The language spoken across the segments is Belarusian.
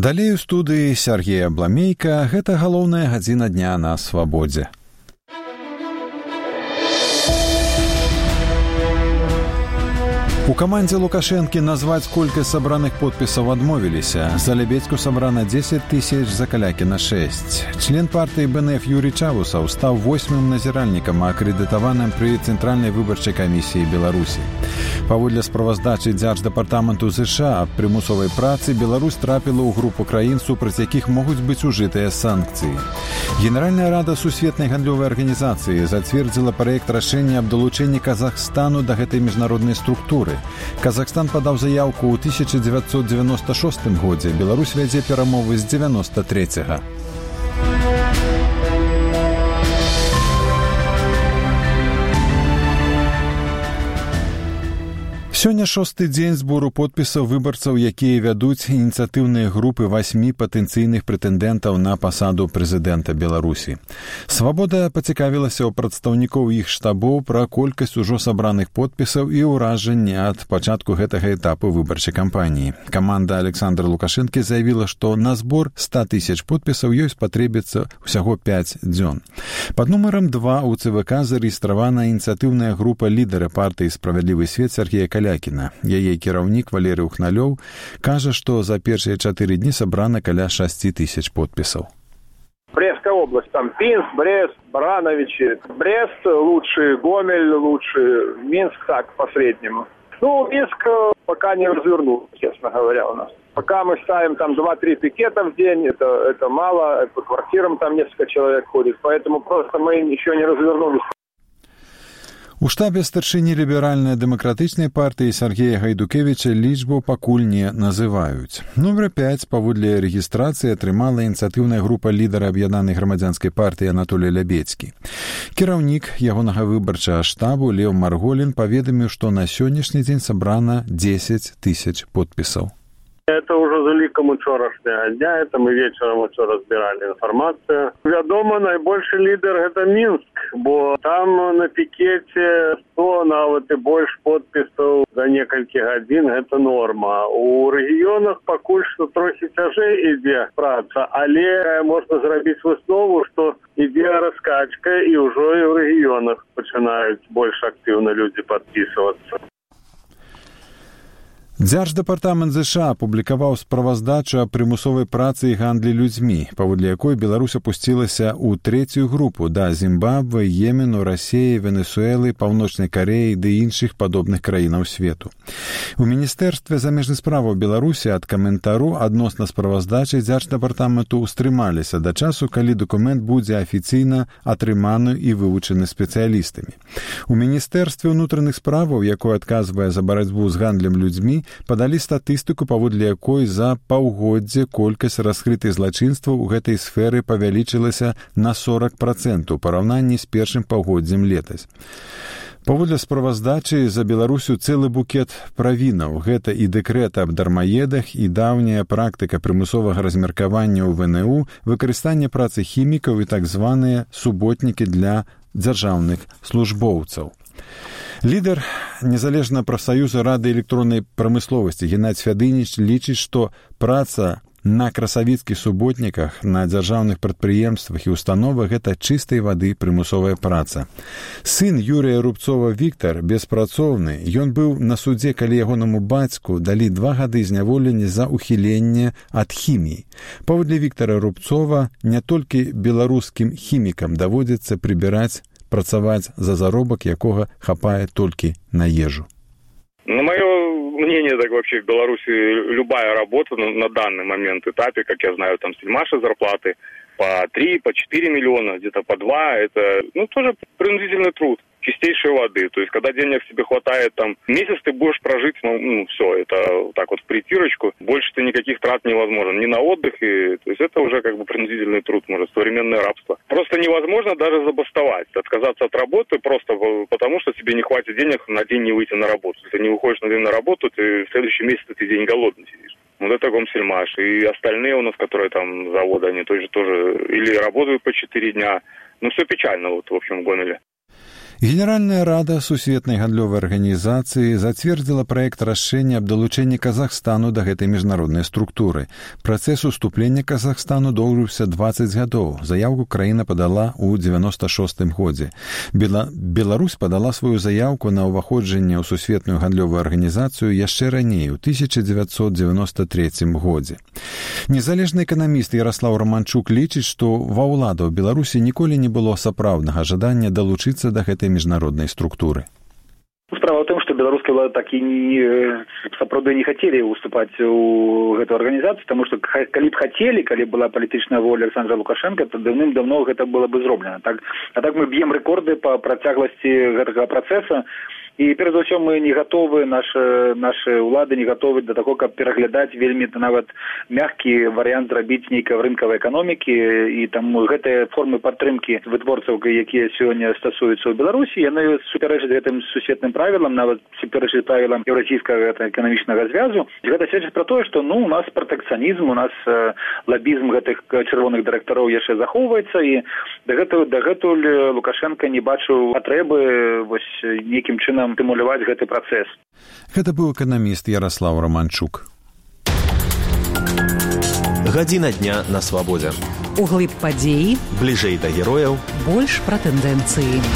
Далей у студыі Сергей Абламейка. Гэта галоўная гадзіна дня на свабодзе. У камандзе Лукашэнкі назваць колькасць сабраных подпісаў адмовіліся. За Лебедзьку сабрана 10 000, за Калякіна 6. Член партыі БНФ Юрий Чавусаў стаў 8-м назіральнікам, акрэдытаваным пры Цэнтральнай выбарчай камісіі Беларусі. Паводле справаздачы Дзярждэпартаменту ЗША аб прымусовай працы, Беларусь трапіла ў групу краін, супраць якіх могуць быць ужытыя санкцыі. Генеральная рада Сусветнай гандлёвай арганізацыі зацвердзіла праект рашэння аб далучэнні Казахстану да гэтай міжнароднай структуры. Казахстан падаў заяўку ў 1996 годзе. Беларусь вядзе перамовы з 93-го. Сёння 6-й дзень збору подпісаў выбарцаў, якія вядуць ініцыятыўныя групы 8 патэнцыйных прэтэндэнтаў на пасаду прэзідэнта Беларусі. Свабода пацікавілася ў прадстаўнікоў іх штабоў пра колькасць ужо сабраных подпісаў і ўражанні ад пачатку гэтага этапу выбарчай кампаніі. Каманда Александра Лукашэнкі заявіла, што на збор 100 000 подпісаў ёй спатрэбіцца ўсяго 5 дзён. Пад нумарам 2 у ЦВК зарэгістравана ініцыятыўная група лідара партыі «Справядлівы свет» Сергея Калякіна. Яе кіраўнік Валерый Ухналёў кажа, што за першыя 4 дні сабрана каля 6 000 подпісаў. Брестская область, там Пинск, Брест, Барановичи. Брест лучше, Гомель лучше, Минск так, по среднему. Минск пока не развернул, честно говоря, у нас. Пока мы ставим там 2-3 пикета в день, это мало, по квартирам там несколько человек ходит, поэтому просто мы еще не развернулись. У штабе старшыні ліберальна-дэмакратычнай партыі Сергея Гайдукевіча лічбу пакуль не называюць. Нумар 5 паводле рэгістрацыі атрымала ініцыятыўная група лідара аб'яднанай грамадзянскай партыі Анатолій Лебедзькі. Кіраўнік ягонага выбарчага штабу Леў Марголін паведаміў, што на сённяшні дзень сабрана 10 000 подпісаў. Это уже за ликом учорашняга дня, это мы вечером учора збирали информацию. Вядома, найбольший лидер это Минск, бо там на пикете 100, нават и больше подписов за некалькі гадзін, это норма. У регионах пакуль что трохи цяжэй ідзе праца, але можна зрабіць выснову, что ідзе раскачка и уже и в регионах пачынаюць больш активно люди подписываться. Дзярждэпартамент ЗША апублікаваў справаздачу аб прымусовай працы і гандлі людзьмі, паводле якой Беларусь апусцілася ў 3-ю групу да Зімбабве, Йемену, Расіі, Венесуэлы, Паўночнай Карэі ды іншых падобных краінаў свету. У Міністэрстве замежных справаў Беларусі ад каментару адносна справаздачы Дзярждэпартаменту ўстрымаліся да часу, калі дакумент будзе афіцыйна атрыманы і вывучаны спецыялістамі. У Міністэрстве ўнутраных справаў, якое адказвае за барацьбу з гандлем людзьмі, падалі статыстыку, паводле якой за паўгоддзе колькасць раскрытых злачынстваў у гэтай сферы павялічылася на 40% у параўнанні з першым паўгоддзем летась. Паводле справаздачы за Беларусю цэлы букет правінаў. Гэта і дэкрэт аб дармаедах, і даўняя практыка прымусовага размеркавання ў ВНУ, выкарыстанне працы хімікаў і так званыя суботнікі для дзяржаўных службоўцаў. Лідар незалежнага прафсаюза Рады электроннай прамысловасці Геннадзь Фядыніч лічыць, што праца на красавіцкіх суботніках, на дзяржаўных прадпрыемствах і установах гэта чыстай вады прымусовая праца. Сын Юрыя Рубцова Віктар беспрацоўны. Ён быў на судзе, калі ягонаму бацьку далі 2 гады зняволення за ухіленне ад хіміі. Паводле Віктара Рубцова не толькі беларускім хімікам даводзіцца прыбіраць, працаваць за заробак, якога хапае толькі на ежу. На мое мнение, так вообще в Беларуси любая работа на данный момент этапе, как я знаю, там сельмаши зарплаты по 3, по 4 миллиона, где-то по 2, это тоже принудительный труд чистейшей воды. То есть, когда денег тебе хватает, там, месяц ты будешь прожить, все, это так вот в притирочку. Больше-то никаких трат невозможно. Ни на отдых, то есть, это уже как бы принудительный труд, может, современное рабство. Просто невозможно даже забастовать, отказаться от работы просто потому, что тебе не хватит денег на день не выйти на работу. Если ты не выходишь на день на работу, ты в следующий месяц ты день голодный сидишь. Вот это Комсельмаш. И остальные у нас, которые там заводы, они тоже или работают по 4 дня. Все печально, в общем, в Гомеле. Генеральная рада Сусветнай гандлёвай арганізацыі зацвердзіла праект рашэння аб далучэнні Казахстану да гэтай міжнароднай структуры. Працэс уступлення Казахстану доўжыўся 20 гадоў. Заявку краіна падала ў 96-м годзе. Беларусь падала сваю заявку на ўваходжанне ў Сусветную гандлёвую арганізацыю яшчэ раней, у 1993 годзе. Незалежны эканаміст Ярослаў Романчук лічыць, што ва ўладаў Беларусі ніколі не было сапраўднага жадання далучыцца да гэтай міжнароднай структуры. Справа ў тым, што беларускія ўлады так і сапраўды не хацелі ўступаць у гэту арганізацыю, таму што калі б хацелі, калі была палітычная воля Александра Лукашенка, то даўным-даўно гэта было бы зроблена. А так мы б'ем рэкорды па працягласці гэтага працэса. І перш за ўсё мы не гатовы, нашы ўлады не гатовы да таго, каб пераглядаць вельмі нават мяккі варыянт зрабіць нейкай рынкавай эканомікі, і там гэтыя формы падтрымкі вытворцаў, якія сёння стасуюцца ў Беларусі, яны супярэчаць гэтым сусветным правілам, нават супярэчаць правілам еўразійскага эканамічнага звязу. Гэта сведчыць пра тое, што у нас пратэкцыянізм, у нас лабізм гэтых чырвоных дырэктароў яшчэ захоўваецца, і дагэтуль Лукашенко не бачыў патрэбы нейкім чынам стымуляваць гэты працэс. Гэта быў эканаміст Ярослаў Романчук. Гадзіна дня на свабодзе. Углыб падзеі, бліжэй да герояў, больш пра тэндэнцыі.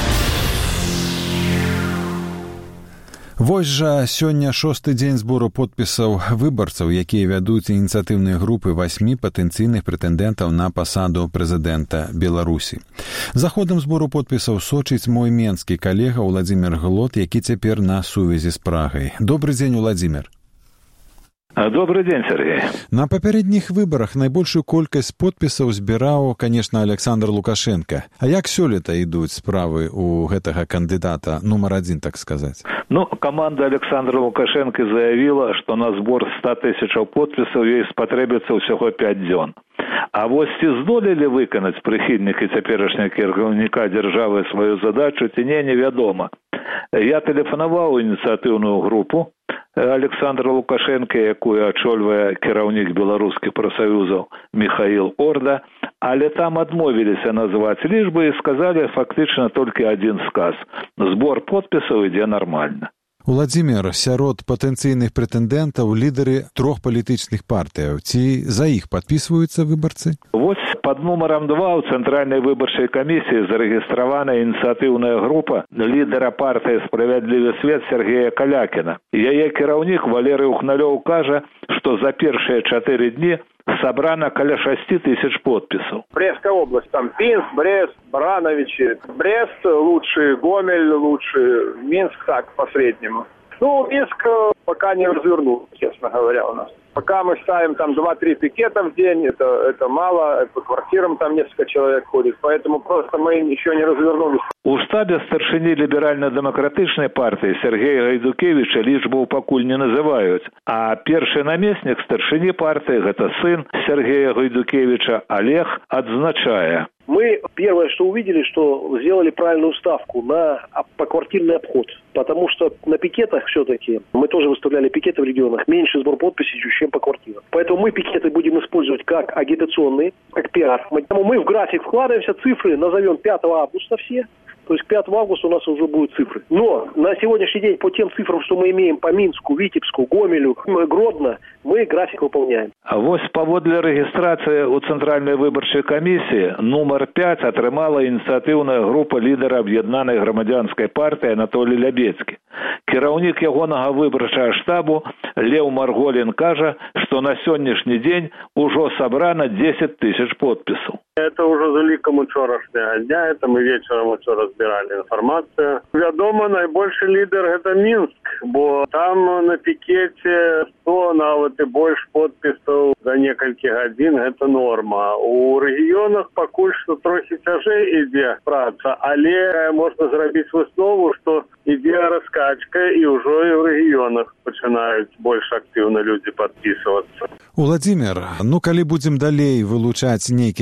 Вось жа сёння 6-й дзень збору подпісаў выбарцаў, якія вядуць ініцыятыўныя групы 8 патэнцыйных прэтэндэнтаў на пасаду прэзідэнта Беларусі. За ходам збору подпісаў сочыць мой менскі калега Уладзімір Глот, які цяпер на сувязі з Прагай. Добры дзень, Уладзімір. Добрый день, Сергей. На папярэдніх выбарах найбольшую колькасць подпісаў збіраў, конечно, Александр Лукашенко. А як сёлета ідуць справы у гэтага кандыдата нумар 1, так сказаць? Команда Александра Лукашенко заявила, что на сбор 100 тысяч подпісаў ей спатрэбіцца ўсяго 5 дзён. А вось ці здолелі выканаць прыхільнікі цяперашняга кіраўніка дзяржавы сваю задачу, ці невядома. Я тэлефанаваў у ініцыятыўную групу Александра Лукашенко, якую ачольвае кіраўнік беларускіх прафсаюзаў Михаил Орда, але там адмовіліся назваць лічбы і сказалі фактычна толькі адзін сказ. Збор подпісаў ідзе нармальна. Уладзімір, сярод патэнцыйных прэтэндэнтаў лідары 3 палітычных партыяў. Ці за іх падпісваюцца выбарцы? Вось пад нумарам 2 ў Цэнтральнай выбарчай камісіі зарэгістравана ініцыятыўная група лідара партыі «Справядлівы свет» Сергея Калякіна. Яе кіраўнік Валерый Ухналёў кажа, што за першыя 4 дні собрано каля 6 тысяч подписов. Брестская область, там Пинск, Брест, Барановичи. Брест лучше, Гомель лучше, Минск так, по-среднему. Минск пока не развернул, честно говоря, у нас. Пока мы ставим там 2-3 пикета в день, это мало, по квартирам там несколько человек ходит, поэтому просто мы еще не развернулись. У штабе старшыні ліберальна-дэмакратычнай партыі Сергея Гайдукевіча лічбу пакуль не называюць, а першы намеснік старшыні партыі, гэта сын Сергея Гайдукевича, Олег, адзначае. Мы первое, что увидели, что сделали правильную ставку на поквартирный обход. Потому что на пикетах все-таки, мы тоже выставляли пикеты в регионах, меньше сбор подписей, чем по квартирам. Поэтому мы пикеты будем использовать как агитационные, как пиар. Мы в график вкладываемся, цифры назовем 5 августа все. То есть к 5 августа у нас уже будут цифры. Но на сегодняшний день по тем цифрам, что мы имеем по Минску, Витебску, Гомелю, Гродно, мы график выполняем. А вось паводле рэгістрацыі ў Цэнтральнай выбарчай камісіі нумар 5 атрымала ініцыятыўная група лідара аб'яднанай грамадзянскай партыі Анатолий Лябецкі. Кіраўнік ягонага выбарчага штабу Леў Марголін кажа, што на сённяшні дзень ужо сабрана 10 тысяч подпісаў. Это уже за ликом учорашняга дня, это мы вечером учора збирали информацию. Вядома, найбольший лидер это Минск, бо там на пикете 100, нават и больше подписов за несколько годин, это норма. У регионах пакуль что трохи цяжэй ідзе праца, але можна зрабіць выснову, что ідзе раскачка и уже и в регионах пачынаюць больш актыўна люди подписываться. Уладзімір, калі будзем далей вылучаць нейкія катэгорыі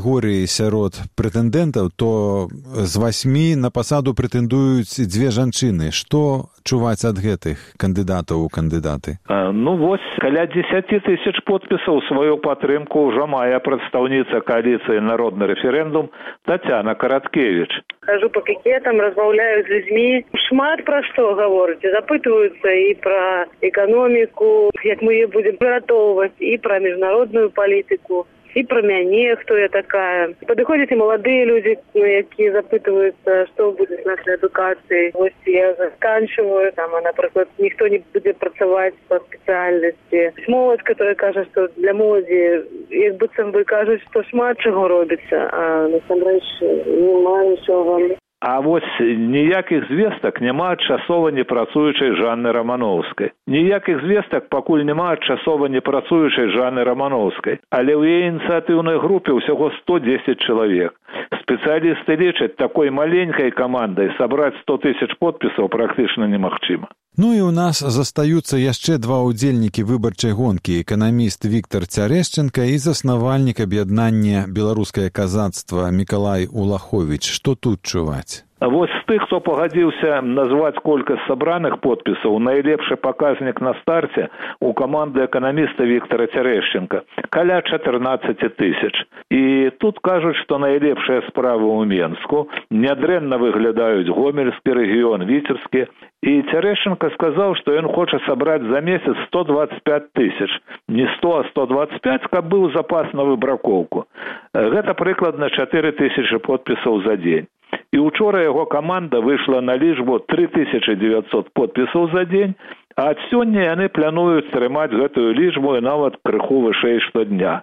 катэгорыі сярод прэтэндэнтаў, то з 8 на пасаду прэтэндуюць 2 жанчыны. Што чуваць ад гэтых кандыдатаў у кандыдаты? Каля 10 тысяч подпісаў сваю падтрымку ўжо мае прадстаўніца коаліцыі «Народны рэферэндум» Тацяна Караткевіч. Хожу по пикетам, размаўляю з людзьмі. Шмат пра што гавораць. Запытваюцца і пра эканоміку, як мы яе будзем выратоўваць, і пра міжнародную палітыку, і пра мяне, хто я такая. Падыходзяць і маладыя людзі, якія запытваюцца, што будзе з нашай адукацыяй. Вось я заканчиваю, напрыклад, ніхто не будзе працаваць па спецыяльнасці. Моладзь, которая кажа, што для моладзі, як быццам бы кажуць, што шмат чаго робіцца, а насамрэч нема нічога. А вось ніякіх звестак няма ад часова непрацуючай Жанны Рамановскай. Ніякіх звестак пакуль няма ад часова непрацуючай Жанны Рамановскай. Але ў яе ініцыятыўнай групе ўсяго 110 чалавек. Спецыялісты лічаць, такой маленькай камандай сабраць 100 тысяч подпісаў практычна немагчыма. Ну і ў нас застаюцца яшчэ 2 удзельнікі выбарчай гонкі: эканаміст Віктор Цярэшченка і заснавальнік аб'яднання «Беларускае казацтва» Мікалай Улаховіч. Што тут чуваць? Вось з тых, хто пагадзіўся назваць колькасць сабраных подпісаў, найлепшы паказнік на старце у каманды эканаміста Віктора Цярэшченка каля 14 тысяч. І тут кажуць, што найлепшыя справы ў Менску, нядрэнна выглядаюць Гомельскі рэгіён, Віцебскі. І Цярэшченка сказаў, што ён хоча сабраць за месяц 125 тысяч. Не 100, а 125, каб быў запас на выбракоўку. Гэта прыкладна 4 тысячы подпісаў за дзень. І учора яго каманда выйшла на лічбу 3900 подпісаў за дзень, а ад сёння яны плануюць трымаць гэтую лічбу і нават крыху вышэй штодня.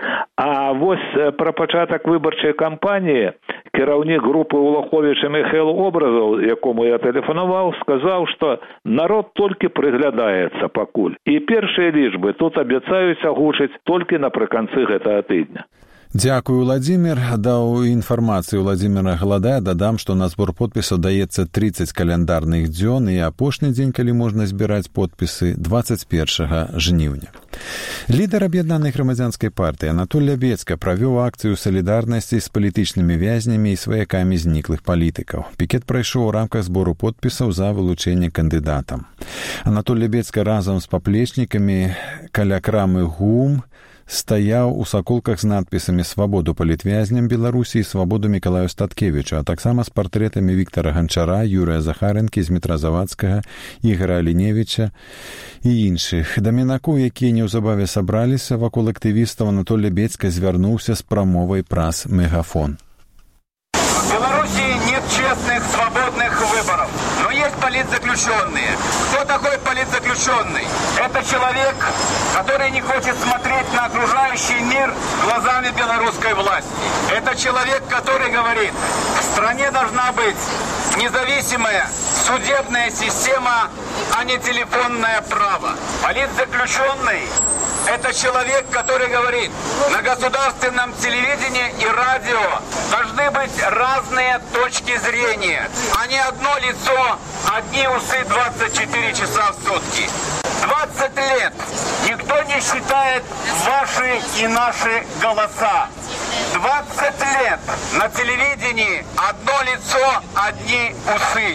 А вось пра пачатак выбарчай кампаніі кіраўнік групы Улаховіча Міхаіл Образаў, якому я тэлефанаваў, сказаў, што народ толькі прыглядаецца пакуль. І першыя лічбы тут абяцаюць агучыць толькі напрыканцы гэтага тыдня. Дзякую, Владзімір. Даў інфармацыю Владзіміра Галадая. Дадам, што на збор подпісаў даецца 30 каляндарных дзён, і апошні дзень, калі можна збіраць подпісы, 21 жніўня. Лідар аб'яднанай грамадзянскай партыі Анатоль Лябецка правёў акцыю салідарнасці з палітычнымі вязнямі і сваякамі зніклых палітыкаў. Пікет прайшоў у рамках збору подпісаў за вылучэнне кандыдатам. Анатоль Лябецка разам з паплечнікамі каля крамы ГУМ стаяў у саколках з надпісамі «Свабоду палітвязням Беларусі» і «Свабоду Мікалаю Статкевічу», а таксама з партрэтамі Віктара Ганчара, Юрыя Захарэнкі, Змітра Завадскага, Ігара Аліневіча і іншых. Да мінакоў, якія неўзабаве сабраліся вакол актывістаў, Анатоль Лябецка звярнуўся з прамовай праз мегафон. В Беларуси нет честных, свободных выборов, но есть политзаключенные. Кто такой политзаключенный? Это человек, который не хочет смотреть на окружающий мир глазами белорусской власти. Это человек, который говорит, в стране должна быть независимая судебная система, а не телефонное право. Политзаключенный – это человек, который говорит, на государственном телевидении и радио должны быть разные точки зрения, а не одно лицо, одни усы 24 часа в сутки. 20 лет никто не считает ваши и наши голоса. 20 лет на телевидении одно лицо, одни усы.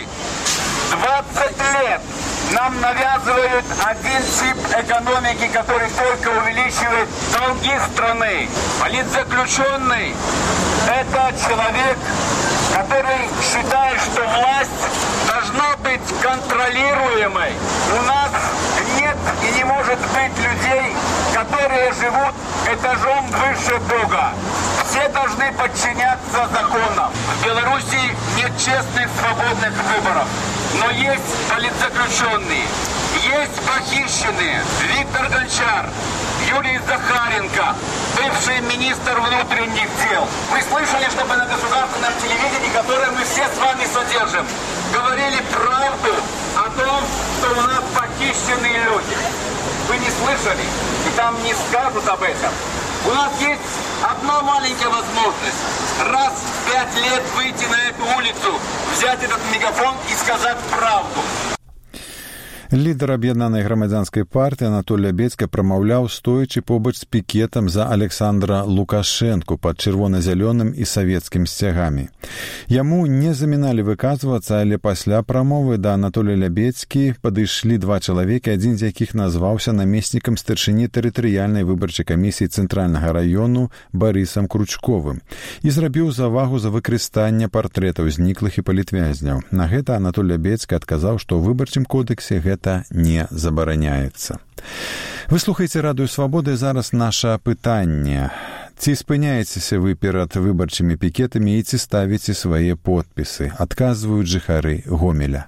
20 лет нам навязывают один тип экономики, который только увеличивает долги страны. Политзаключенный – это человек, который считает, что власть должна быть контролируемой. У нас нет и не может быть людей, которые живут этажом выше Бога. Все должны подчиняться законам. В Беларуси нет честных, свободных выборов. Но есть политзаключенные, есть похищенные. Виктор Гончар, Юрий Захаренко, бывший министр внутренних дел. Вы слышали, чтобы на государственном телевидении, которое мы все с вами содержим, говорили правду о том, что у нас похищенные люди? Вы не слышали? И там не скажут об этом. У нас есть одна маленькая возможность. Раз в 5 лет выйти на эту улицу, взять этот мегафон и сказать правду. Лідар аб'яднанай грамадзянскай партыі Анатолій Лябедзька прамаўляў, стоячы побач з пікетам за Александра Лукашэнку пад чырвона-зялёным і савецкім сцягамі. Яму не заміналі выказвацца, але пасля прамовы да Анатолія Лябедзькі падышлі два чалавекі, адзін з якіх назваўся намеснікам старшыні тэрытарыяльнай выбарчай камісіі цэнтральнага раёну Барысам Кручковым і зрабіў завагу за выкарыстанне партрэтаў зніклых і палітвязняў. На гэта Анатолій Лябедзькі адказаў, што ў выбарчым кодексе гэта не забараняецца. Вы слухаеце Радыё Свабоды, зараз наша пытанне. Ці спыняецеся вы перад выбарчымі пікетамі і ці ставіце свае подпісы? Адказваюць жыхары Гомеля.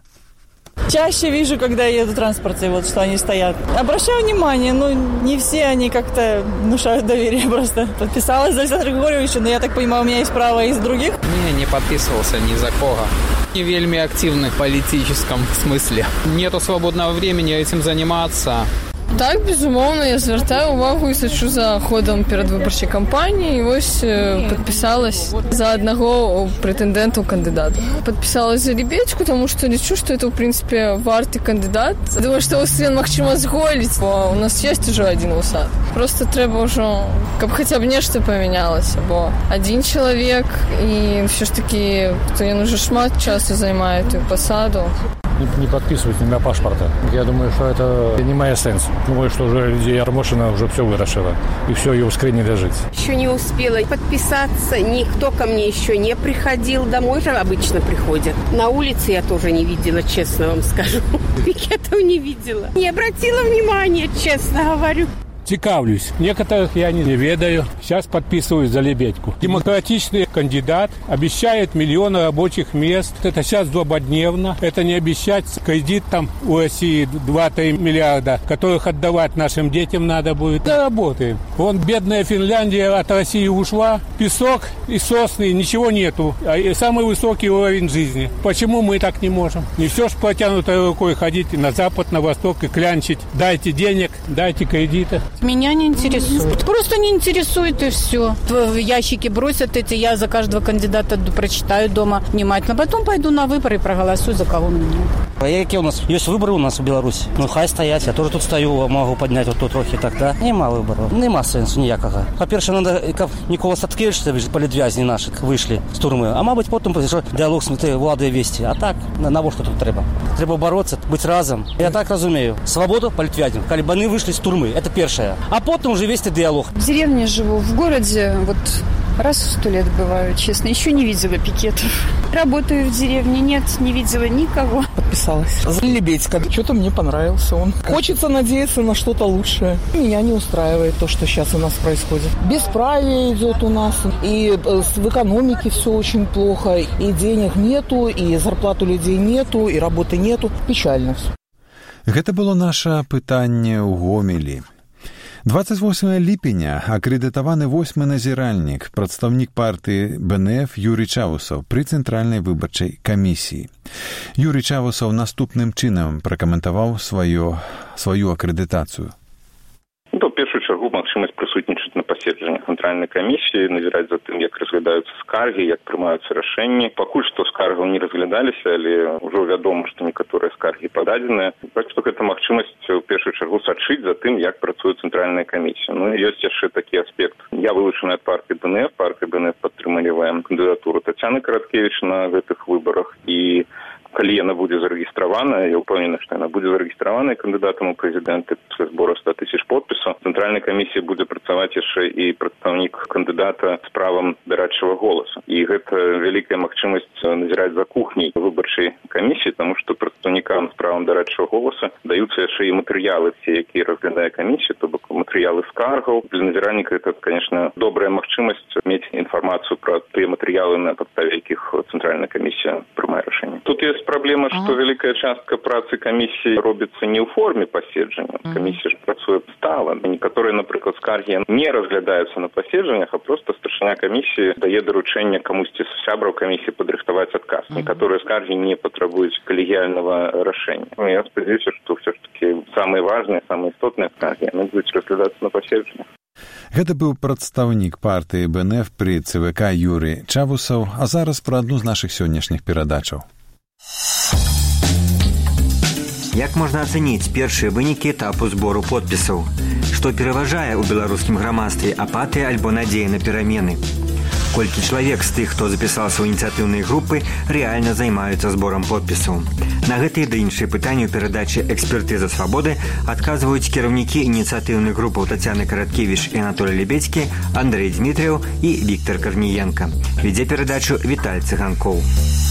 Чаще вижу, когда я еду в транспорте, вот что они стоят. Обращаю внимание, но не все они как-то внушают доверие просто. Подписалась за Александра Григорьевича, но я так понимаю, у меня есть право из других. Не подписывался ни за кого. Не вельми активны в политическом смысле. Нету свободного времени этим заниматься. Так, безумоўна, я звяртаю увагу і сачу за ходам перадвыбарчай кампаніі і вось падпісалась за аднаго прэтэндэнта ў кандыдата. Падпісалась за Лябедзьку, таму што лічу, што это, ў прынцыпе, варты кандыдат. Думаю, што ён магчыма зголіць, бо у нас ёсць ужо адзін усад. Просто трэба ўжо, каб хаця б нешта памянялася, бо адзін чалавек і ўсё ж такі, то ён ужо шмат часу займае тую пасаду. Не подписывать ни на паспорта. Я думаю, что это не имеет сенса. Думаю, что уже Ярмошина уже все вырашила. И все, ее в скрине лежит. Еще не успела подписаться. Никто ко мне еще не приходил. Домой же обычно приходят. На улице я тоже не видела, честно вам скажу. Пикетов не видела. Не обратила внимания, честно говорю. Цікавлюсь. Некоторых я не ведаю. Сейчас подписываюсь за Лебедьку. Демократичный кандидат. Обещает миллионы рабочих мест. Это сейчас злободневно. Это не обещать кредит там у России 2-3 миллиарда, которых отдавать нашим детям надо будет. Заработаем. Вон бедная Финляндия от России ушла. Песок и сосны, ничего нету. А самый высокий уровень жизни. Почему мы так не можем? Не все ж протянутой рукой ходить на запад, на восток и клянчить. Дайте денег, дайте кредиты. Меня не интересует. Просто не интересует и все. В ящики бросят эти, я за каждого кандидата прочитаю дома внимательно. Потом пойду на выборы и проголосую за кого мне. А какие у нас? Есть выборы у нас в Беларуси. Ну, хай стоять. Я тоже тут стою, могу поднять вот тут трохи так, да? Нема виборів. Нема сенсу ніякого. По-перше, надо, як Нікола Саткевич, політв'язні наші вийшли з турми. А мабуть, потім діалог з владою вести. А так, на що тут треба? Треба боротися, бути разом. Я так розумію. Свободу політв'язним. Коли вони вийшли з турми, це перше. А потом уже вести диалог. В деревне живу, в городе вот раз в 100 лет бываю, честно. Еще не видела пикетов. Работаю в деревне, нет, не видела никого. Подписалась. За Лебедька. Что-то мне понравился он. Хочется надеяться на что-то лучшее. Меня не устраивает то, что сейчас у нас происходит. Бесправие идет у нас. И в экономике все очень плохо. И денег нету, и зарплат у людей нету, и работы нету. Печально все. Гэта было наше пытанне ў Гомелі. 28 ліпеня акрэдытаваны 8-й назіральнік, прадстаўнік партыі БНФ Юрый Чавусаў пры цэнтральнай выбарчай камісіі. Юрый Чавусаў наступным чынам пракаментаваў сваю акрэдытацыю. В першую чергу магчымасць прысутнічаць на паседжаннях цэнтральнай камісіі, назіраць за тым, як разглядаюцца скаргі, як прымаюцца рашэнні. Пакуль што скаргаў не разглядаліся, але ўжо вядома, што некаторыя скаргі пададзеныя. Так што гэта магчымасць у першую чергу сачыць за тым, як працуе цэнтральная камісія. Ну і ёсць яшчэ такі аспект. Я вылучаны ад партыі БНФ. Партыя БНФ падтрымлівае кандыдатуру Тацяны Караткевіч на гэтых выбарах. І калі яна будзе зарэгістравана, я ўпэўнены, што яна будзе зарэгістравана кандыдатам у прэзідэнты пасля збору 100 000 подпісаў, цэнтральная камісія будзе працаваць яшчэ і прадстаўнік кандыдата з правам дарадчага голаса. І гэта вялікая магчымасць назіраць за кухняй выбарчай камісіі, таму што прадстаўнікам з правам дарадчага голаса даюцца яшчэ і матэрыялы все, якія разглядае камісія, то бок матэрыялы скаргаў. Для назіральніка гэта, конечно, добрая магчымасць мець інфармацыю пра тыя матэрыялы, на падставе якіх цэнтральная камісія прымае рашэнне. Тут ёсць праблема, што вялікая частка працы камісіі робіцца не ў форме паседжання. Камісія ж працуе стала. Некаторыя, напрыклад, скаргі не разглядаюцца на паседжаннях, а проста старшыня камісіі дае даручэнне камусьці з сябраў камісіі падрыхтаваць адказ. Некаторыя скаргі не патрабуюць калегіяльнага рашэння. Я спадзяюся, што ўсё ж такі самыя важныя, самыя істотныя скаргі яны будуць разглядацца на паседжаннях. Гэта быў прадстаўнік партыі БНФ пры ЦВК Юрый Чавусаў, а зараз пра адну з нашых сённяшніх перадачаў. Як можна ацаніць першыя вынікі этапу збору подпісаў? Што пераважае ў беларускім грамадстве, апатыя альбо надзея на перамены? Колькі чалавек з тых, хто запісаўся ў ініцыятыўныя групы, рэальна займаюцца зборам подпісаў? На гэтыя ды іншыя пытанні ў перадачы «Экспертыза свабоды» адказваюць кіраўнікі ініцыятыўных групаў Тацяна Караткевіч і Анатолій Лебедзькі, Андрэй Дмітрыеў і Віктор Карніенка. Вядзе перадачу Віталь Цыганкоў.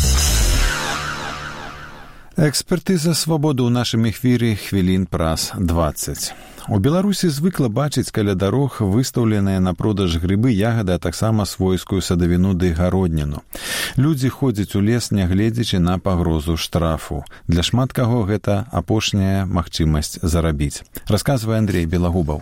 Экспертыза свабоды ў нашым эфіры хвілін праз 20. У Беларусі звыкла бачыць каля дарог выстаўленыя на продаж грыбы, ягады, а таксама свойскую садавіну ды гародніну. Людзі ходзяць у лес, нягледзячы на пагрозу штрафу. Для шмат каго гэта апошняя магчымасць зарабіць. Расказвае Андрэй Белагубаў.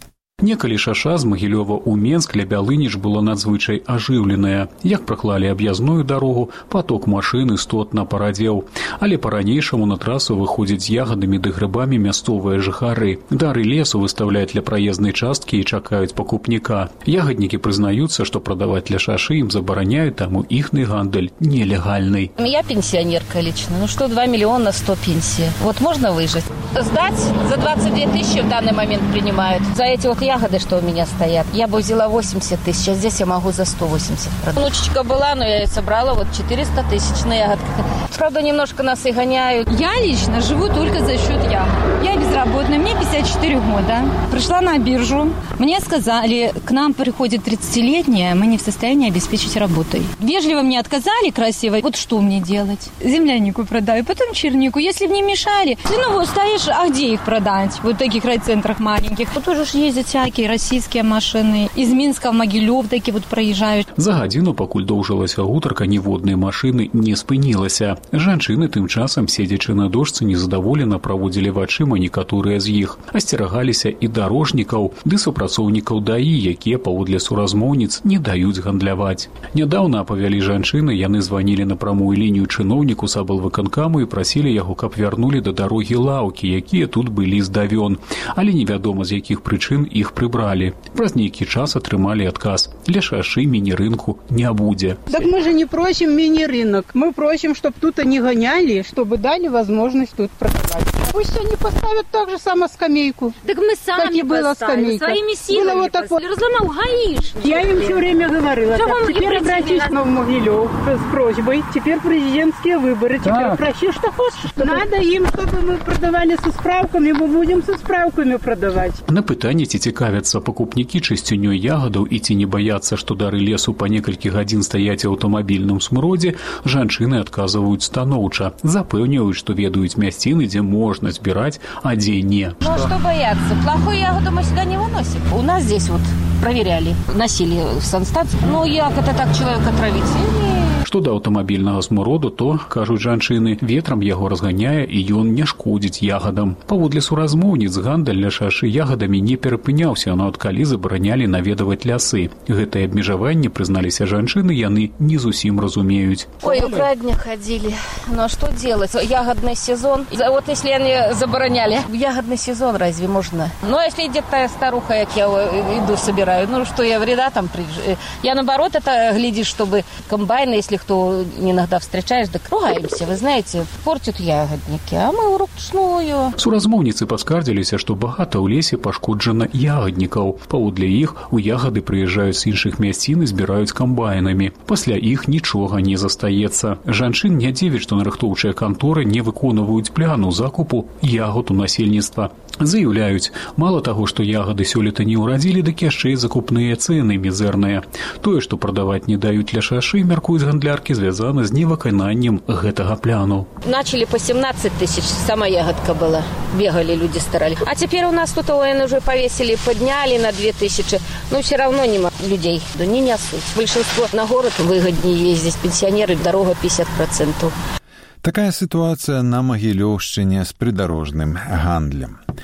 Некалі шаша з Магілёва ў Менск ля Бялыніч была надзвычай ажыўленая. Як праклалі аб'язную дарогу, поток машын істотна парадзеў. Але па-ранейшаму на трасу выходзяць з ягадамі ды грыбамі мясцовыя жыхары. Дары лесу выставляюць ля праезнай часткі і чакаюць пакупніка. Ягаднікі прызнаюцца, што прадаваць ля шашы ім забараняюць, таму іхны гандаль нелегальны. Я пенсионерка лично. 2 миллиона 100 пенсии. Вот можно выжить? Сдать за 22 тысячи в данный момент принимают. За эти вот ягоды, что у меня стоят, я бы взяла 80 тысяч, а здесь я могу за 180 продать. Внучечка была, но я ее собрала, вот 400 тысяч на ягодках. Правда, немножко нас и гоняют. Я лично живу только за счет ягод. Я безработная, мне 54 года. Пришла на биржу, мне сказали, к нам приходит 30-летняя, мы не в состоянии обеспечить работой. Вежливо мне отказали, красиво. Вот что мне делать? Землянику продаю, потом чернику. Если бы не мешали, ну вот стоишь, а где их продать? Вот в таких райцентрах маленьких. Тут уже ездят всякие российские машины. Из Минска в Могилёв такие вот проезжают. За гадзіну, пакуль доўжылася гутарка, ніводнай машыны не спынілася. Жанчыны тым часам, седзячы на дошцы, незадаволена праводзілі вачыма некаторыя з іх. Асцерагаліся і дарожнікаў, ды супрацоўнікаў ДАІ, якія паводле суразмоўніц не даюць гандляваць. Нядаўна апавялі жанчыны, яны званілі на прамую лінію чыноўніку з аблвыканкаму і прасілі яго, каб вярнулі да дарогі лаўкі, якія тут былі здавён. Але невядома, з якіх прычын іх прыбралі. Праз нейкі час атрымалі адказ. Ля шашы міні-рынку не будзе. Так мы же не просим мини-рынок. Мы просим, чтобы тут они гоняли, чтобы дали возможность тут продавать. Пусть они поставят так же само скамейку. Так мы сами поставили, своими силами вот так вот. Разломал гаишник. Я им все время говорила, так, теперь обратись в Могилёв с просьбой, теперь президентские выборы, теперь проси, что хочешь. Надо им, чтобы мы продавали со справками, мы будем со справками продавать. На пытанне, ці цікавяцца пакупнікі чысцінёй ягадаў і ці не баяцца, што дары лесу па некалькі гадзін стаяць у аўтамабільным смродзе, жанчыны адказваюць станоўча. Запэўніваюць, што ведаюць мясціны, дзе можна збіраць, а дзе не. Ну а что бояться? Плохую ягоду мы сюда не выносим. У нас здесь вот проверяли, носили в санстанцию. Ну, як это так человек отравить? Што да аўтамабільнага смуроду, то, кажуць жанчыны, ветрам яго разганяе і ён не шкодзіць ягадам. Паводле суразмоўніц, гандаль ля шашы ягадамі не перапыняўся, нават калі забаранялі наведаваць лясы. Гэтае абмежаванне, прызналіся жанчыны, яны не зусім разумеюць. Ой, у крайне ходили. Ну а что делать? Ягодный сезон. Вот если они забороняли, ягодный сезон разве можно? Ну а если где-то старуха, как я иду собираю, ну что я вреда там я наоборот это глядишь, чтобы комбайны, если кто иногда встречаешь, так ругаемся, вы знаете, портят ягодники, а мы вручную. Суразмоўніцы паскардзіліся, што багата ў лесе пашкоджана ягаднікаў. Паводле іх у ягады прыязджаюць з іншых мясцін і збіраюць камбайнамі. Пасля іх нічога не застаецца. Жанчын не дзівіць, што нарыхтоўчыя канторы не выконваюць пляну закупу ягод у насельніцтва. Заяўляюць, мала таго, што ягады сёлета не ўрадзілі, дык яшчэ і закупныя цэны мізэрныя. Тое, што прадаваць не даюць ля шашы, мяркуюць гандляркі, звязана з невыкананнем гэтага пляну. Начали по 17 тысяч, сама ягодка была. Бегали люди, старались. А теперь у нас тут ОН уже повесили, подняли на 2000. Но все равно нема людей. Да не несут. Большинство на город выгоднее ездить. Пенсионеры, дорога 50%. Такая сітуацыя на Магілёўшчыне з прыдарожным гандлем.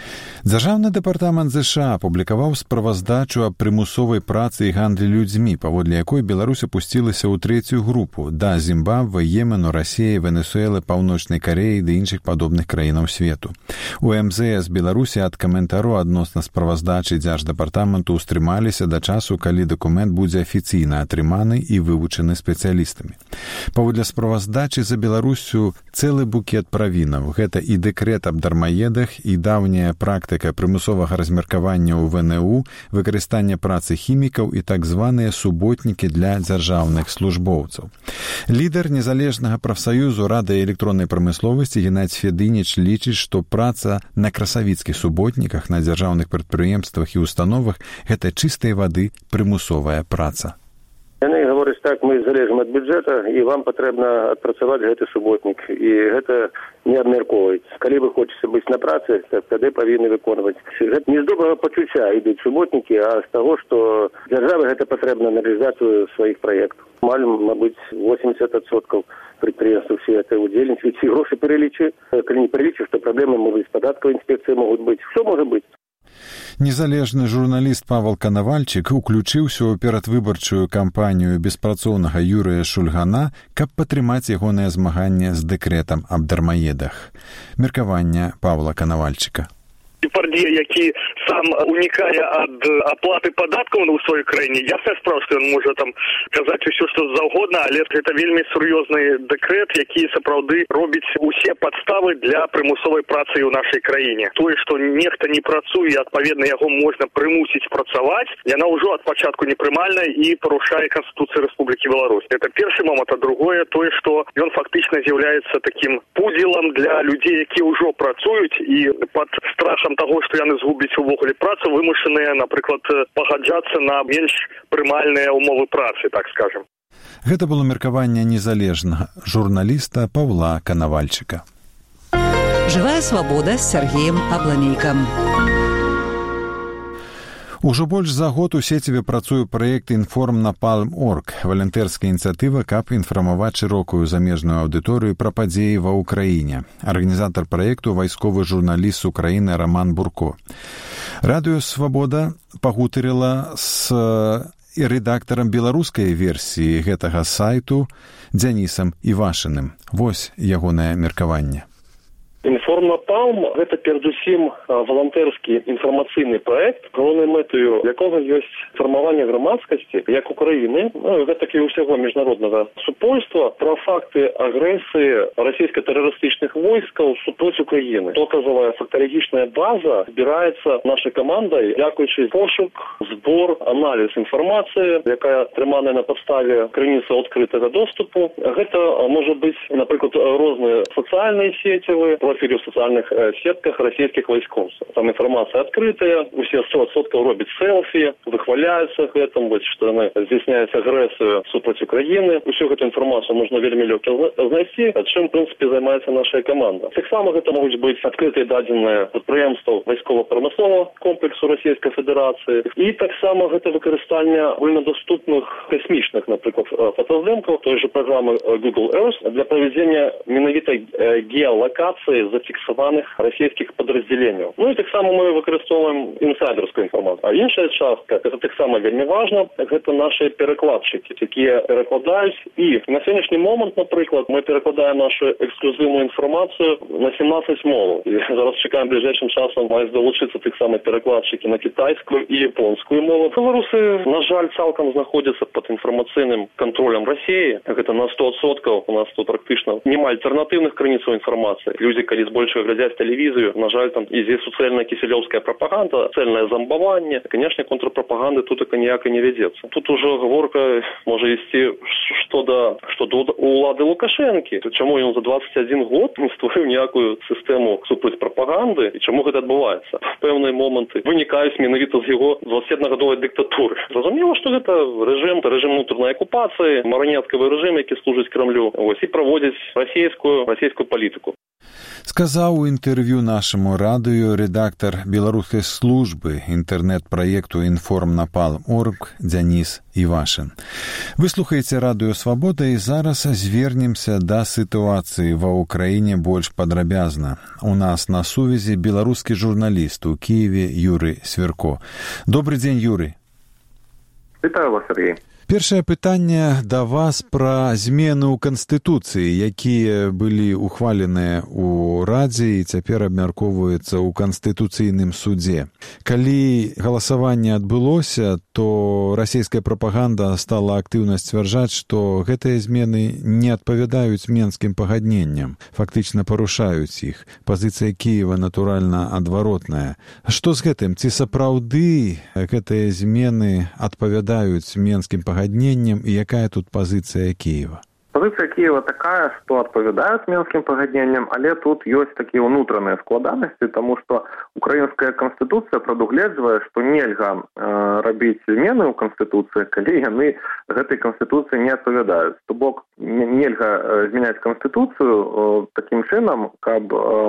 Дзяржаўны дэпартамент ЗША апублікаваў справаздачу аб прымусовай працы і гандлі людзьмі, паводле якой Беларусь апусцілася ў трэцюю групу да Зімбабве, Йемену, Расіі, Венесуэлы, Паўночнай Кареі ды іншых падобных краінаў свету. У МЗС Беларусі ад каментару адносна справаздачы дзярждэпартаменту ўстрымаліся да часу, калі дакумент будзе афіцыйна атрыманы і вывучаны спецыялістамі. Паводле справаздачы за Беларусю цэлы букет правінаў. Гэта і дэкрэт аб дармаедах, і даўняя практыка прымусовага размеркавання ў ВНУ, выкарыстання працы хімікаў і так званыя суботнікі для дзяржаўных службоўцаў. Лідар незалежнага прафсаюзу Рады электроннай прамысловасці Геннадзь Федыніч лічыць, што праца на красавіцкіх суботніках на дзяржаўных прадпрыемствах і установах – гэта чыстай вады прымусовая праца. Яны гавораць так, мы залежым ад бюджэта, і вам патрэбна адпрацаваць гэты суботнік, і гэта не абмяркоўваецца. Калі вы хочаце быць на працы, так тады павінны выконваць. Гэта не з добрага пачуцця ідуць суботнікі, а з таго, што дзяржаве гэта патрэбна на рэалізацыю сваіх праектаў. Мабыць, 80% прадпрыемстваў все это удзельнічаюць, і грошы пералічы. Калі не пералічыш, то праблемы могуць з падатковай інспекцыяй могуць быць. Што можа быць? Незалежны журналіст Павел Канавальчык уключыўся ў перадвыбарчую кампанію беспрацоўнага Юрыя Шульгана, каб падтрымаць ягонае змаганне з дэкрэтам аб дармаедах. Меркаванне Павла Канавальчыка. Депардье, які сам унікае ад аплаты падаткаў ў сваёй краіне, ясная справа, што ён можа там казаць усё, што заўгодна, але гэта вельмі сур'ёзны дэкрэт, які сапраўды робіць усе падставы для прымусовай працы ў нашай краіне. Тое, што нехта не працуе, адпаведна яго можна прымусіць працаваць, яна ўжо ад пачатку непрымальная і парушае Канстытуцыю Рэспублікі Беларусь. Гэта першы момант, а другое тое, што ён фактычна з'яўляецца такім пудзілам для людзей, якія ўжо працуюць і пад страхам таго, што яны згубяць увогуле працу, вымушаныя, напрыклад, пагаджацца на менш прымальныя умовы працы, так скажем. Гэта было меркаванне незалежнага журналіста Павла Канавальчыка. Жывая свабода з Сергеем Абламейкам. Ужо больш за год у сеціве працуе праект «Інформ-Напалм.орг», валантэрская ініцыятыва, каб інфармаваць шырокую замежную аўдыторыю пра падзеі ва ўкраіне. Арганізатар праекту – вайсковы журналіст з Украіны Раман Бурко. Радыё «Свабода» пагутарыла з рэдактарам беларускай версіі гэтага сайту Дзянісам Івашыным. Вось ягонае меркаванне. «Інформ-Напалм» – гэта перадусім валантэрскі інфармацыйны праект, галоўнай мэтаю якога ёсць фармаванне грамадскасці, як Украіны, гэтак і ўсяго міжнароднага супольства, пра факты агрэсіі расійска-тэрарыстычных войскаў супраць Украіны. Доказавая факталагічная база збіраецца нашай камандай, дзякуючы пошук, збор, аналіз інфармацыі, якая атрыманая на падставе крыніцаў адкрытага доступу. Гэта можа быць, напрыклад, розныя сацыяльныя сецівы, профілі в социальных сетках российских войскоўцаў. Там информация открытая, усе 100% робят селфи, выхваляются гэтым, что они здзяйсняюць агрэсію супраць Украины. Усю эту информацию можно вельмі лёгка знайсці, чым, в принципе, займаецца наша команда. Таксама гэта могуць быць адкрытыя дадзеныя прадпрыемстваў вайскова-прамысловага комплексу Российской Федерации. И таксама гэта выкарыстанне агульнадаступных космічных, напрыклад, фотоздымкаў, той же программы Google Earth для проведения менавіта геолокации зафіксаваных расійскіх падраздзяленняў. Ну і таксама мы выкарыстоўваем інсайдерскую інфармацыю. А іншая частка, гэта таксама вельмі важна, гэта наши перакладчыкі, якія перакладаюць. І на сённяшні момант, напрыклад, мы перакладаем нашу эксклюзивную інфармацыю на 17 моваў. І зараз чакаем бліжэйшым часам маюць долучыцца таксама перакладчыкі на кітайскую і японскую мову. Беларусы, на жаль, цалкам знаходзяцца пад інфармацыйным кантролем Расіі. Гэта на 100%. У нас тут практычна няма альтэрнатыўных крыніцаў інфармацыі. Людзі, калі збольшага глядзяць тэлевізію, на жаль, там ідзе суцэльная кісялёўская прапаганда, цэльнае замбаванне. Канешне, контрпрапаганды тут ніяк не вядзецца. Тут ужо гаворка можа ісці што да улады Лукашэнкі. Чаму ён за 21 год не стварыў ніякую сістэму супраць прапаганды і чаму гэта адбываецца? Пэўныя моманты вынікаюць менавіта з яго 21-гадовай дыктатуры. Зразумела, што гэта рэжым унутранай акупацыі, марыёнеткавы рэжым, які служыць Крамлю, і праводзіць расійскую палітыку. Сказаў у інтэрв'ю нашаму радыё рэдактар беларускай службы інтэрнэт-праекту Inform-Napalm.org Дзяніс Івашын. Вы слухаеце радыё Свабода і зараз звернемся да сітуацыі ва ўкраіне больш падрабязна. У нас на сувязі беларускі журналіст у Кіеве Юрый Сверко. Добрый дзень, Юрый. Вітаю вас, Сергей. Першае пытанне да вас пра змены ў Канстытуцыі, якія былі ухваленыя ў Радзе і цяпер абмяркоўваюцца ў Канстытуцыйным судзе. Калі галасаванне адбылося, то расійская прапаганда стала актыўна сцвярджаць, што гэтыя змены не адпавядаюць Менскім пагадненням, фактычна парушаюць іх. Пазіцыя Кіева, натуральна, адваротная. Што з гэтым? Ці сапраўды гэтыя змены адпавядаюць Менскім пагадненням и якая тут позиция Киева? Позиция Киева такая, что отповедает Минским погоднениям, але тут есть такие внутренние складанности, потому что украинская конституция предугледживает, что нельзя робить змены у конституции, коли яны этой конституции не отповедают. То бок нельзя изменять конституцию таким чином, как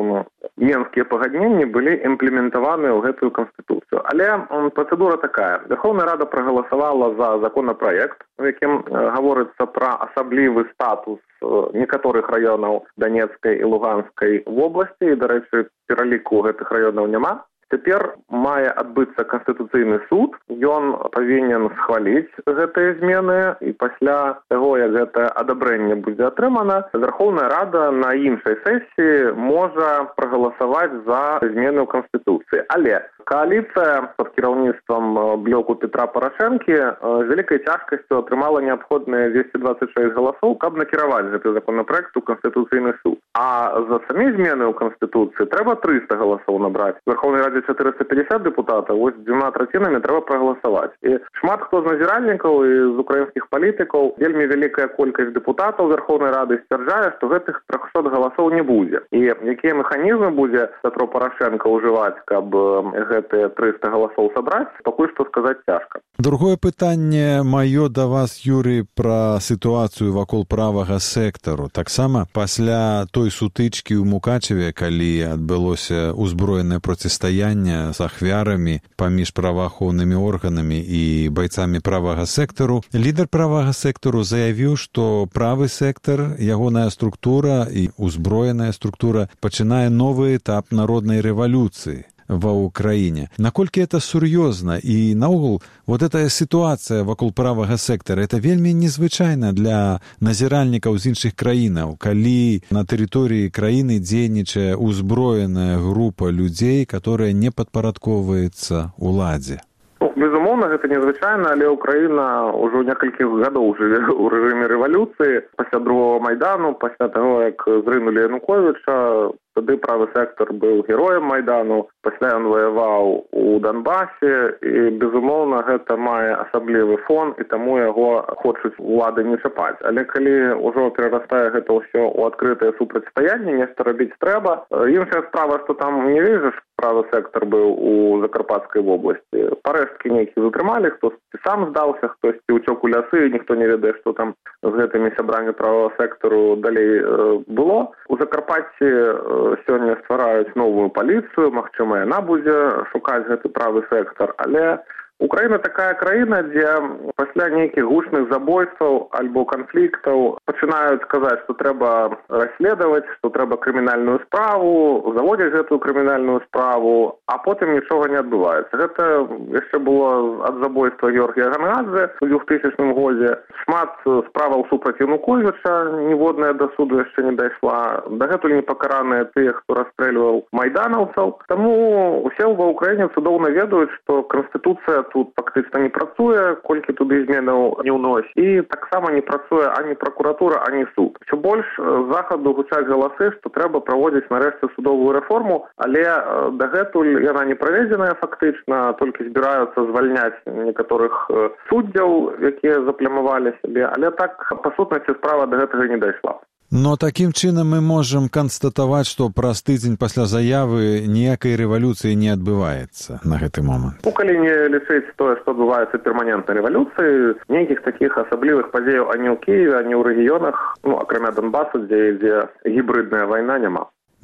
Минские погоднения были имплементованы в эту конституцию. Але процедура такая. Верховная Рада проголосовала за законопроект, в яким говорится про особливый статус некоторых районов Донецкой и Луганской в области, и, до речі, переліку гэтых районов нема. Цяпер мае адбыцца Канстытуцыйны суд, ён павінен схваліць гэтыя змены, і пасля таго, як гэта адабрэнне будзе атрымана, Верховная Рада на іншай сесіі можа прагаласаваць за змены ў Канстытуцыі. Але коаліцыя пад кіраўніцтвам блоку Петра Порошэнкі з вялікай цяжкасцю атрымала неабходныя 226 галасоў, каб накіраваць гэты законопроект у Канстытуцыйны суд. А за самі змены ў Канстытуцыі трэба 300 галасоў набраць. Верховнай Радзе 450 депутатов, ось 2/3 трэба прагаласаваць. І шмат хто з назіральнікаў і з украінскіх палітыкаў, вельмі вялікая колькасць депутатаў Верховнай Рады сцвярджае, што гэтых 300 галасоў не будзе. І якія механізмы будзе Петро Порошенко ўжываць, каб гэтыя 300 галасоў сабраць, пакуль што сказаць цяжка. Другое пытанне маё да вас, Юрый, пра сітуацыю вакол правага сектару. Таксама пасля той сутычкі ў Мукачеве, калі адбылося узброенае процістаянне з ахвярамі паміж праваахоўнымі органамі і байцамі правага сектару, лідар правага сектару заявіў, што правы сектар, ягоная структура і узброеная структура пачынае новы этап народнай рэвалюцыі ва ўкраіне. Наколькі это сур'ёзна і наогул вот эта сітуацыя вакол правага сектара, это вельмі незвычайна для назіральнікаў з іншых краінаў, калі на тэрыторыі краіны дзейнічае узброеная група людзей, которая не падпарадковваецца уладзе. Безумоўна, гэта незвычайна, але Украіна ўжо некалькі гадоў жыве ў рэжыме рэвалюцыі. Пасля другого Майдану, пасля таго, як зрынулі Януковіча, тады правы сектар быў героем Майдану, пасля ён ваяваў у Донбасе, і, безумоўна, гэта мае асаблівы фон, і таму яго хочуць улады не чапаць. Але калі ўжо перарастае гэта ўсё ў адкрытае супрацьстаянне, нешта рабіць трэба. Іншая справа, што там не вижаш, правы сектар быў у Закарпатскай вобласці. Парэшткі нейкі затрымалі, хто сам здаўся, хтосьці ўцёк у лясы, і ніхто не ведае, што там з гэтымі сябрамі правага сектару далей было. У Закарпатці сёння ствараюць новую паліцыю, магчыма, яна будзе шукаць гэты правы сектар, але Украіна такая краіна, дзе пасля нейкіх гучных забойстваў альбо канфліктаў пачынаюць казаць, што трэба расследаваць, што трэба крымінальную справу, заводзяць гэтую крымінальную справу, а потым нічога не адбываецца. Гэта яшчэ было ад забойства Георгія Гангадзе у 2000 годзе. Шмат справаў супраць Януковіча, ніводная да суду яшчэ не дайшла. Дагэтуль не пакараныя тыя, хто расстрэльваў майданаўцаў. Таму усе ва ўкраіне цудоўна ведаюць, што Канстытуцыя тут фактычна не працуе, колькі туды зменаў не ўносць. І таксама не працуе ані пракуратура, ані суд. Усё больш з захаду гучаць галасы, што трэба праводзіць нарэшце судовую рэформу, але дагэтуль яна не праведзеная фактычна, толькі збіраюцца звальняць некаторых суддзяў, якія заплямавалі сябе, але так, па сутнасці, справа да гэтага не дайшла. Но такім чынам мы можам канстатаваць, што праз тыдзень пасля заявы ніякай рэвалюцыі не адбываецца на гэты момант. Калі не лічыць тое, што адбываецца перманентнай рэвалюцыі, нейкіх такіх асаблівых падзеяў ані ў Кіеве, ані ў рэгіёнах, акрамя Донбасу, дзе ідзе гібридная вайна, няма.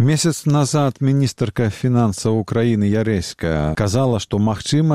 Месяц назад міністрка фінансаў Украіны Ярэська казала, што, магчыма,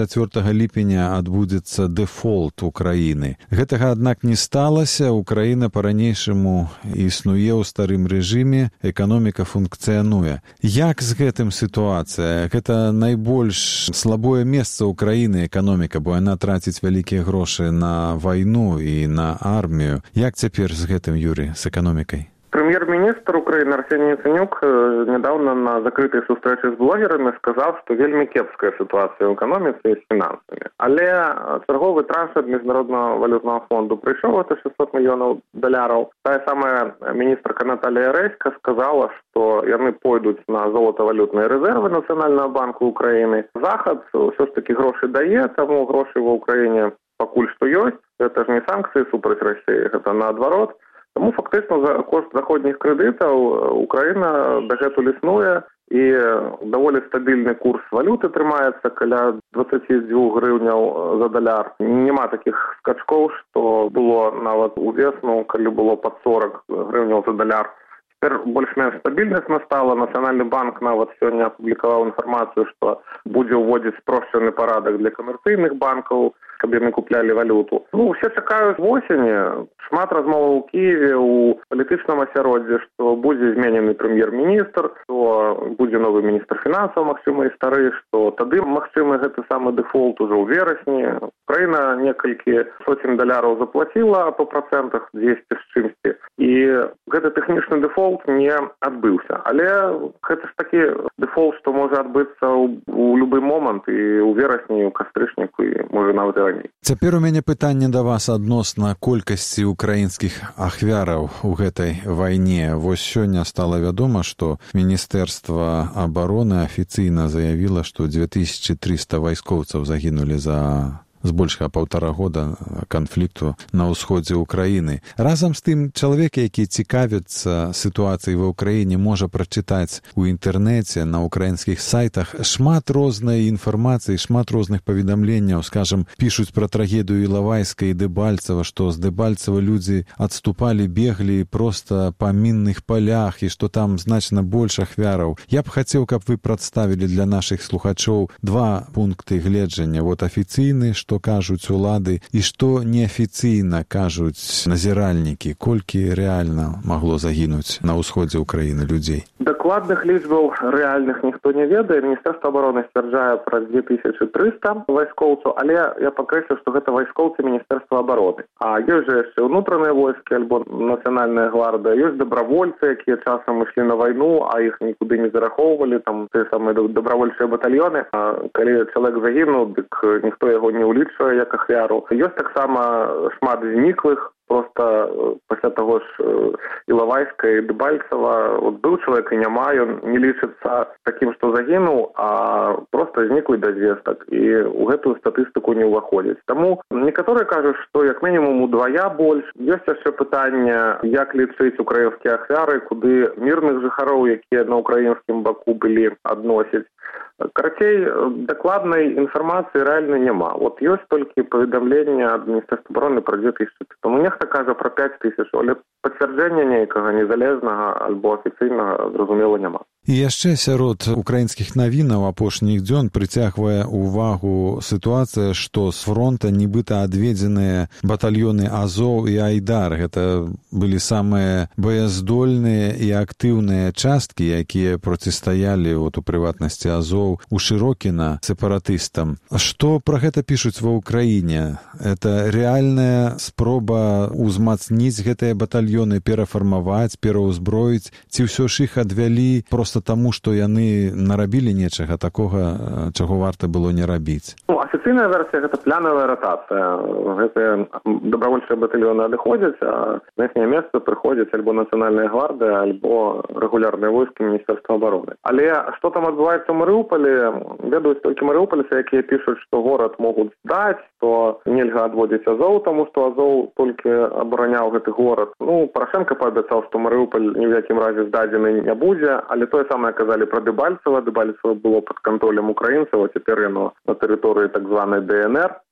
24 ліпеня адбудзецца дэфолт Украіны. Гэтага, аднак, не сталася. Украіна па-ранейшаму існуе ў старым рэжыме, эканоміка функцыянуе. Як з гэтым сітуацыя? Гэта найбольш слабое месца Украіны эканоміка, бо яна траціць вялікія грошы на вайну і на армію. Як цяпер з гэтым, Юрий, з эканомікай? Прэм'ер-міністр Украіны Арсеній Яценюк недавно на закрытай сустрэчы з блогерамі сказаў, што вельмі кепская сітуацыя ў эканоміцы і з фінансамі. Але чарговы транш ад Міжнароднага валютнага фонду прыйшоў, это $600 мільёнаў. Тая самая міністрка Наталія Ярэська сказала, што яны пойдуць на золатавалютныя рэзервы Нацыянальнага банку Украіны. Захад ўсё ж такі грошы дае, таму грошы ва Украіне пакуль што ёсць. Гэта ж не санкцыі супраць Расіі, гэта наадварот. Таму фактычна за кошт заходніх крэдытаў Украіна дагэтуль існуе і даволі стабільны курс валюты трымаецца каля 22 грыўняў за даляр. Нема такіх скачкоў, што было нават увесну, калі было пад 40 грыўняў за даляр. Цяпер больш-менш стабільнасць настала. Нацыянальны банк нават сёння апублікаваў інфармацыю, што будзе ўводзіць спрошчаны парадак для камерцыйных банкаў, каб яны куплялі валюту. Усе чакаюць восені. Шмат размоваў у Киеве, у палітычным асяроддзі, што будзе зменены прэм'ер-міністр, што будзе новы міністр фінансаў, магчыма, і стары, што тады, магчыма, гэты самы дэфолт ужо ў верасні. Украіна некалькі сотень даляраў заплаціла па працэнтах 200 з чымсьці, і гэты тэхнічны дэфолт не адбыўся. Але гэта ж такі дэфолт, што можа адбыцца ў любы момант, і ў верасні, і ў кастрычніку, і можа нават і раней. Цяпер у мяне пытанне да вас адносна колькасці украінскіх ахвяраў у гэтай вайне. Вось сёння стала вядома, што Міністэрства абароны афіцыйна заявіла, што 2300 вайскоўцаў загінулі за збольшага 1,5 года канфлікту на ўсходзе Украіны. Разам з тым, чалавек, які цікавіцца сітуацыяй ва Ўкраіне, можа прачытаць у інтэрнэце, на украінскіх сайтах шмат рознай інфармацыі, шмат розных паведамленняў. Скажам, пішуць пра трагедыю Ілавайска і Дэбальцева, што з Дэбальцева людзі адступалі, беглі проста па мінных палях, і што там значна больш ахвяраў. Я б хацеў, каб вы прадставілі для нашых слухачоў два пункты гледжання. Вот афіцыйны, што кажуць улады, і што неафіцыйна кажуць назіральнікі, колькі рэальна магло загінуць на ўсходзе Украіны людзей? Дакладных лічбаў рэальных ніхто не ведае. Міністэрства абароны сцвярджае пра 2300 вайскоўцаў, але я падкрэслю, што гэта вайскоўцы Міністэрства абароны. А ёсць жа яшчэ ўнутраныя войскі альбо нацыянальная гвардыя, ёсць дабравольцы, якія часам ішлі на вайну, а іх нікуды не зарахоўвалі, там тыя самыя дабравольчыя батальёны. А калі чалавек загінуў, дык ніхто яго не улічвае як ахвяру. Ёсць таксама шмат зніклых, просто пасля таго ж Ілавайска і Дэбальцева быў чалавек і няма, ён не лічыцца такім, што загінуў, а просто зніклы без вестак, і ў гэтую статыстыку не ўваходзіць. Таму некаторыя кажуць, што як мінімум удвая больш. Ёсць яшчэ пытанне, як лічыць украінскія ахвяры, куды мірных жыхароў, якія на украінскім баку былі, адносяць. Карацей, дакладнай інфармацыі рэальна няма. Вот ёсць толькі паведамленне ад Міністэрства абароны пра 2000. Таму нехта кажа пра 5000, але пацвярджэння нейкага незалежнага альбо афіцыйнага, зразумела, няма. І яшчэ сярод украінскіх навінаў апошніх дзён прыцягвае ўвагу сітуацыя, што з фронта нібыта адведзеныя батальёны Азоў і Айдар. Гэта былі самыя баяздольныя і актыўныя часткі, якія процістаялі, у прыватнасці Азоў, у Шырокіна сепаратыстам. Што пра гэта пішуць ва Ўкраіне? Это рэальная спроба ўзмацніць гэтыя батальёны, перафармаваць, пераўзброіць, ці ўсё ж іх адвялі проста таму, што яны нарабілі нечага такога, чаго варта было не рабіць? Афіцыйная версія – гэта плянавая ратацыя. Гэтыя дабравольчыя батальёны адыходзяць, а на іхняе месца прыходзяць альбо Нацыянальная гвардыя, альбо рэгулярныя войскі Міністэрства абароны. Але што там адбываецца ў Марыуполі, ведаюць толькі марыупольцы, якія пішуць, што горад могуць здаць, што нельга адводзіць Азоў, таму што Азоў толькі абараняў гэты горад. Парашенко паабяцаў, што Марыуполь ні ў якім разе здадзены не будзе, але тое самае казалі пра Дэбальцева. Дэбальцева было пад кантролем украінцаў, а цяпер яно на тэрыторыі так званай ДНР.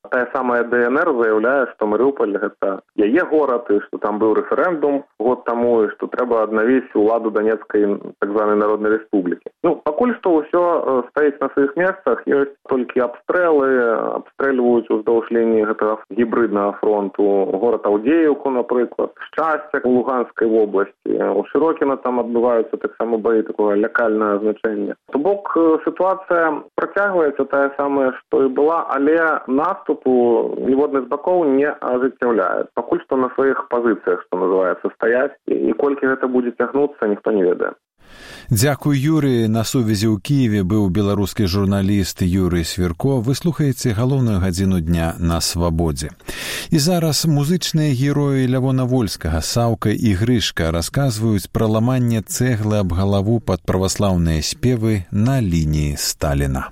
Тая самая ДНР заяўляе, што Марыуполь гэта яе горад, і што там быў рэферэндум год таму, і што трэба аднавіць уладу Донецкай так званай Народнай Рэспублікі. Пакуль што ўсё стаіць на сваіх месцах, ёсць толькі абстрэлы, абстрэльваюць уздоўж лініі гэтага гібрыднага фронту горад Аўдзеевку, напрыклад, Шчасце у Луганскай вобласці, у Шырокіна там адбываюцца таксама баі такога лякальнага значэння. То бок сітуацыя працягваецца тая самая, што і была, але наступу ніводны з бакоў не ажыццяўляе. Пакуль што на сваіх пазіцыях, што называецца, стаяць, і колькі гэта будзе цягнуцца, ніхто не ведае. Дзякуй, Юрый. На сувязі ў Кіеве быў беларускі журналіст Юрый Свірко. Вы слухаеце галоўную гадзіну дня на Свабодзе. І зараз музычныя героі Лявона Вольскага, Саўка і Грышка расказваюць пра ламанне цэглы аб галаву пад праваслаўныя спевы на лініі Сталіна.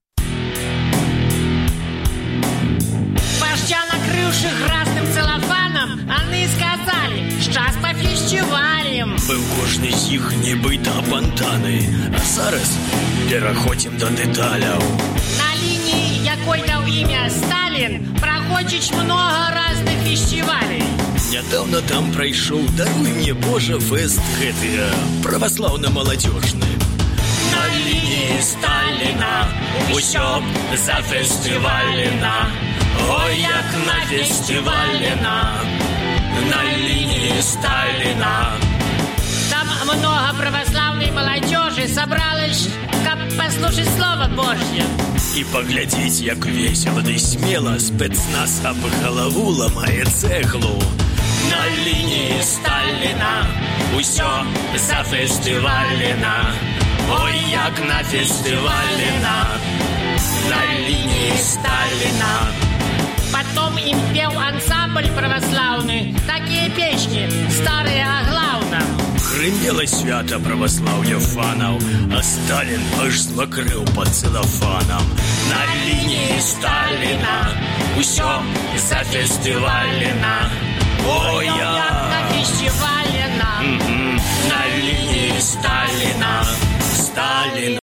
Пашча накрыўшы гразным цэлафанам, яны сказалі, «Шчас па фестывалем». Быў кожны з іх нібыта апантаны, а зараз пераходзім да дэталяў. На лініі, якой даў імя Сталін, праходзіць многа разных фестывалей. Нядаўна там прайшоў, даруй мне, Божа, фэст гэты праваслаўна-маладзёжны. На лініі Сталіна усё зафестывалена. Ой, як на фестывалена. На лінії Сталіна. Там много православной молодежи собралось, каб послушать слово Божье. І паглядзець, як весела ды смела спецназ аб галаву ламае цэглу. На лінії Сталіна усё зафестывалена. Ой, як на фестивалена. На лінії Сталіна. Потом им пел ансамбль православный такие песни, старые о главном. Грымела свята праваслаўя фанаў, а Сталін аж змакрэў пад цэлафанам. На лінії Сталіна усё зафестывалена. Ой, як на фестивалена. На лінії Сталіна. Сталін.